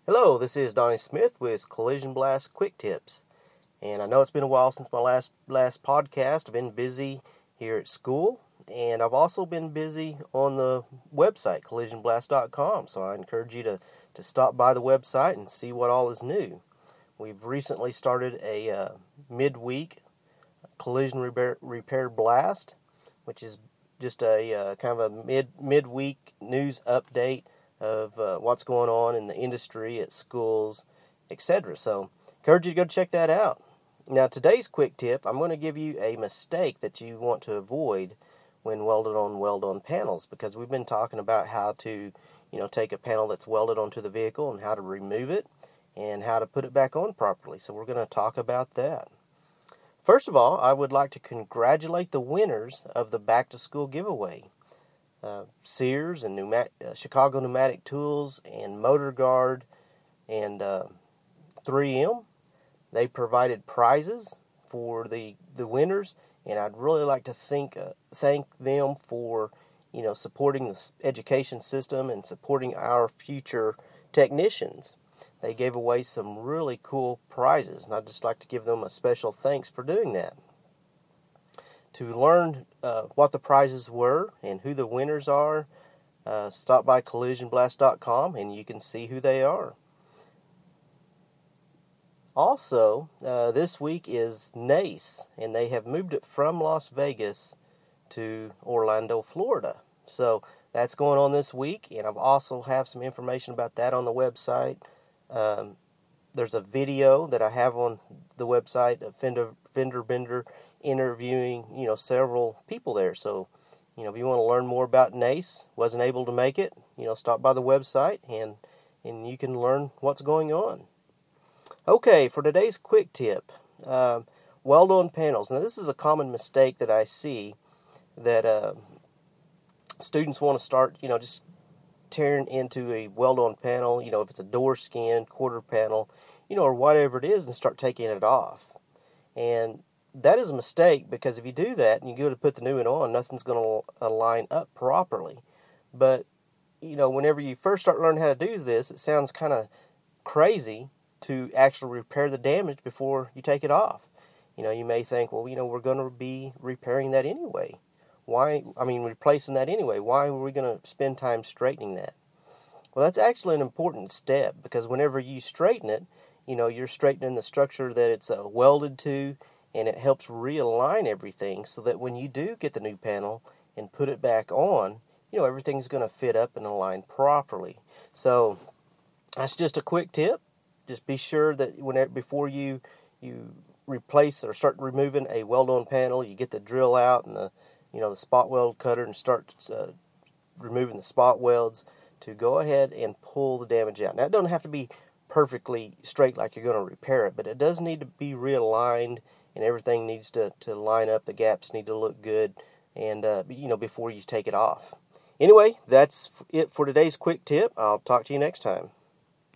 Hello, this is Donnie Smith with Collision Blast Quick Tips. And I know it's been a while since my last podcast. I've been busy here at school, and I've also been busy on the website, collisionblast.com. So I encourage you to stop by the website and see what all is new. We've recently started a midweek collision repair blast, which is just a kind of a midweek news update of what's going on in the industry, at schools, etc. So, encourage you to go check that out. Now, today's quick tip, I'm going to give you a mistake that you want to avoid when weld-on panels, because we've been talking about how to, take a panel that's welded onto the vehicle and how to remove it and how to put it back on properly. So, we're going to talk about that. First of all, I would like to congratulate the winners of the Back to School giveaway. Sears and Chicago Pneumatic Tools and Motor Guard and 3M. They provided prizes for the winners, and I'd really like to thank them for supporting the education system and supporting our future technicians. They gave away some really cool prizes, and I'd just like to give them a special thanks for doing that. To learn what the prizes were and who the winners are, stop by collisionblast.com and you can see who they are. Also, this week is NACE, and they have moved it from Las Vegas to Orlando, Florida. So that's going on this week, and I've also have some information about that on the website. There's a video that I have on the website, a fender bender interviewing, several people there. So, if you want to learn more about NACE, wasn't able to make it, stop by the website and you can learn what's going on. Okay, for today's quick tip, weld-on panels. Now, this is a common mistake that I see, that students want to start, just tearing into a weld-on panel, if it's a door skin, quarter panel, or whatever it is, and start taking it off. And that is a mistake, because if you do that and you go to put the new one on, nothing's going to line up properly. But, whenever you first start learning how to do this, it sounds kind of crazy to actually repair the damage before you take it off. You may think, well, we're going to be repairing that anyway. Replacing that anyway. Why are we going to spend time straightening that? Well, that's actually an important step, because whenever you straighten it, you're straightening the structure that it's welded to, and it helps realign everything so that when you do get the new panel and put it back on, everything's going to fit up and align properly. So that's just a quick tip. Just be sure that before you replace or start removing a weld-on panel, you get the drill out and the spot weld cutter and start removing the spot welds to go ahead and pull the damage out. Now, it doesn't have to be perfectly straight like you're going to repair it, but it does need to be realigned, and everything needs to line up. The gaps need to look good, and before you take it off. Anyway, that's it for today's quick tip. I'll talk to you next time.